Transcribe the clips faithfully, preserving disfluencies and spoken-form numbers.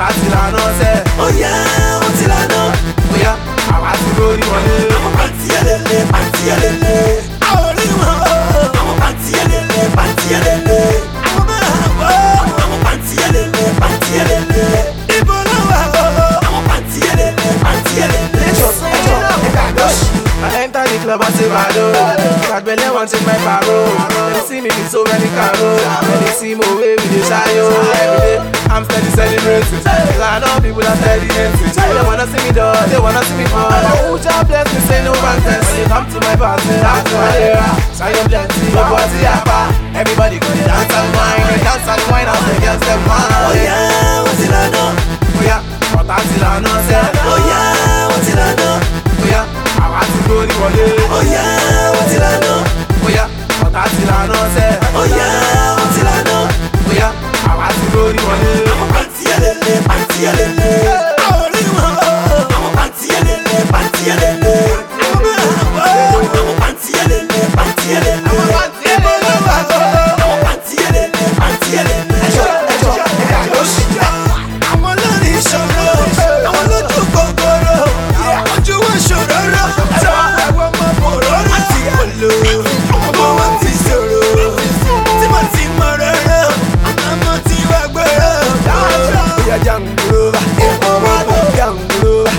ti lànà sẹ́. Ó yá wọ́n ti lànà. Bóyá àwa ti lórí wọlé. Àwọn pàǹtí ẹlẹ́lẹ́ pàǹtí ẹlẹ́lẹ́. Àwọn orí wọn o. Àwọn pàǹtí ẹlẹ́lẹ́ pàǹtí ẹlẹ́lẹ́. Àwọn máa wọ́. Àwọn pàǹtí ẹlẹ́lẹ́ pàǹtí ẹlẹ́lẹ́. Ibo ló wà o. Àwọn pàǹtí ẹlẹ́lẹ́ pàǹtí ẹlẹ́lẹ́. Ẹjọ́ ẹjọ́ ẹ̀ka lọ́ṣì. I enter the club and say Vado. Bad belle want take my parole. They see me with so many carols. When they see me away with the shayo. Every day I'm steady celebrating. Cause I know people are steady dancing. They wanna see me dance, they wanna see me fall. Who just bless me, say no contest. When you come to my party, come to my era. Shine your plenty, your body apart. Everybody go to dance and wine. They dance and wine as they get them wine. Ó yá wọ́n ti lànà. Bóyá ọ̀tá ti lànà sẹ́. Ó yá wọ́n ti lànà. Bóyá àwa ti lórí wọlé. Ó yá wọ́n ti lànà. Bóyá ọ̀tá ti lànà sẹ́. Ó yá wọ́n ti lànà. Bóyá àwa ti lórí wọlé. Àwọn pàǹtí ẹlẹ́lẹ́ pàǹtí ẹlẹ́lẹ́. Àwọn orí wọn o. Àwọn pàǹtí ẹlẹ́lẹ́ pàǹtí ẹlẹ́lẹ́. Àwọn máa wọ́. Àwọn pàǹtí ẹlẹ́lẹ́ pàǹtí ẹlẹ́lẹ́. Ibo ló wà o. Àwọn pàǹtí ẹlẹ́lẹ́ pàǹtí ẹlẹ́lẹ́. Ẹjọ́ ẹjọ́ ẹ̀ka lọ́ṣì. Àwọn lórí ìṣòro. Àwọn lójú kòkòrò. Ojú wọn ṣòróró. Àwọn ọmọ bòróró. Àti polo. Ọmọ wọn ti ṣòro. Tí mo ti mọ̀ rárá. Àmọ́ tí wàá gbọ́rọ̀. Bóyá jàǹgùrúbà. Jàǹgùrúbà.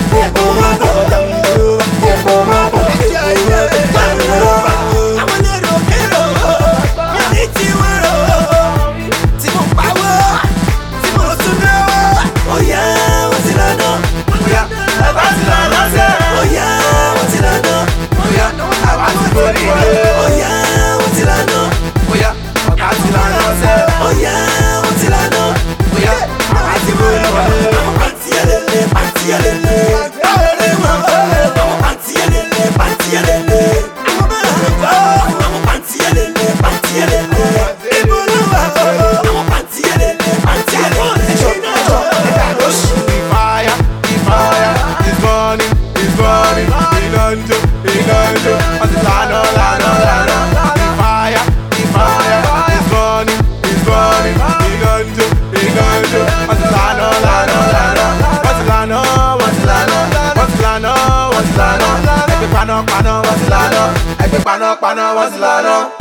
Jàǹgùrúbà. Àwọn lérò kérò. Mi ní tí wọ́n rò. Tí mo pawó. Tí mo tún náwó. Ó yá wọ́n ti lànà. Bóyá ọ̀tá ti lànà sẹ́. Ó yá wọ́n ti lànà. Bóyá àwa ti lórí wọlé. Ó yá wọ́n ti lànà. Bóyá ọ̀tá ti lànà sẹ́. Ó yá wọ́n ti lànà. Bóyá àwa ti lórí wọlé. Àwọn pàǹtí ẹlẹ́lẹ́ pàǹtí ẹlẹ́lẹ́. Àwọn orí wọn o. Àwọn pàǹtí ẹlẹ́lẹ́ pàǹtí ẹlẹ́lẹ́. Àwọn máa wọ́. Àwọn pàǹtí ẹlẹ́lẹ́ pàǹtí ẹlẹ́lẹ́. Ibo ló wà o. Àwọn pàǹtí ẹlẹ́lẹ́ pàǹtí ẹlẹ́lẹ́. Ẹjọ́ ẹjọ́ ẹ̀ka lọ́ṣì. The fire, the fire is burning, is burning. Ìlànjọ, ìlànjọ, wọ́n ti lànà, lànà, lànà. The fire, the fire is burning, is burning. Ìlànjọ, ìlànjọ, wọ́n ti lànà, lànà, lànà. Wọ́n ti lànà, wọ́n ti lànà, wọ́n ti lànà, wọ́n ti lànà. Ẹgbẹ́ panápaná, wọ́n ti lànà. Ẹgbẹ́ panápaná, wọ́n ti lànà.